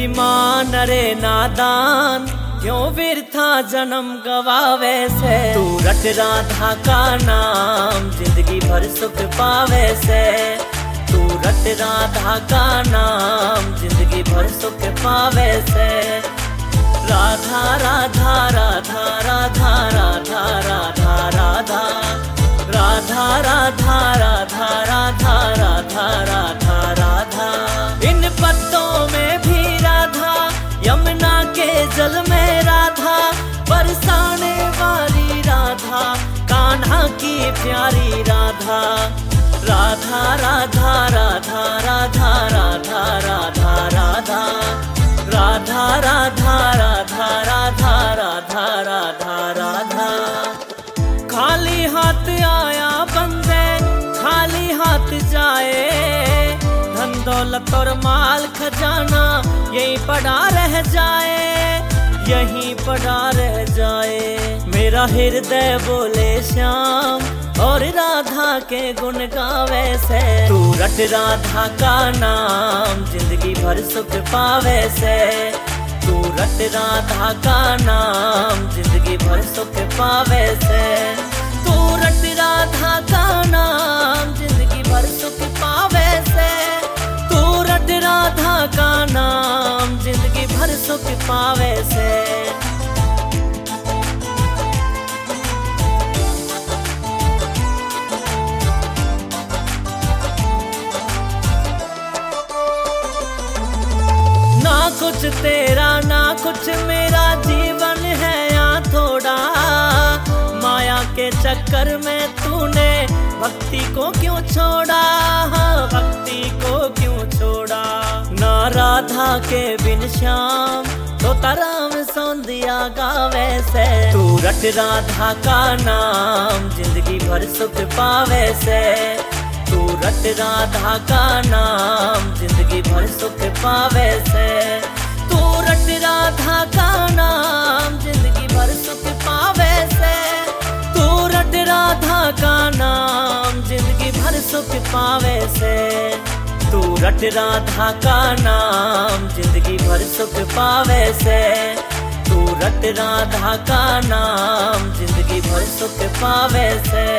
मेरी माँ नरे नादान, क्यों व्यर्था जन्म गवावे से। तू रट राधा का नाम, जिंदगी भर सुख पावे से। तू रट राधा का नाम, जिंदगी भर सुख पावे से। राधा राधा राधा राधा राधा राधा राधा राधा राधा राधा राधा राधा राधा राधा। इन पत्तों में भी राधा, यमुना के जल में राधा, बरसाने वाली राधा, कान्हा की प्यारी राधा। राधा राधा राधा राधा राधा राधा राधा राधा राधा राधा राधा राधा राधा राधा। खाली हाथ आया बंदे, खाली हाथ जाए। धन दौलत और माल खजाना यहीं पड़ा रह जाए, यहीं पड़ा रह जाए। मेरा हृदय बोले श्याम, और राधा के गुण गावे से। तू रट राधा का नाम, जिंदगी भर सुख पावे से। तू रट राधा का नाम, जिंदगी भर सुख पावे से। तू रट राधा का नाम, जिंदगी भर सुख पावे से। तू रट राधा का नाम, जिंदगी भर सुख पावे से। ना कुछ तेरा ना कुछ मेरा, जीवन है यहाँ थोड़ा। माया के चक्कर में तूने भक्ति को क्यों छोड़ा, भक्ति को क्यों छोड़ा। ना राधा के बिन श्याम, तो राम सौंदिया गावे से। तू रट राधा का नाम, जिंदगी भर सुख पावे से। तू रट राधा का नाम, जिंदगी भर सुख पावे से। तू रट राधा का नाम, जिंदगी भर सुख पावे से। तू रट राधा का नाम, जिंदगी भर सुख पावे से। तू रट राधा का नाम, जिंदगी भर सुख पावे से। तू रट राधा का नाम, जिंदगी भर सुख पावे से।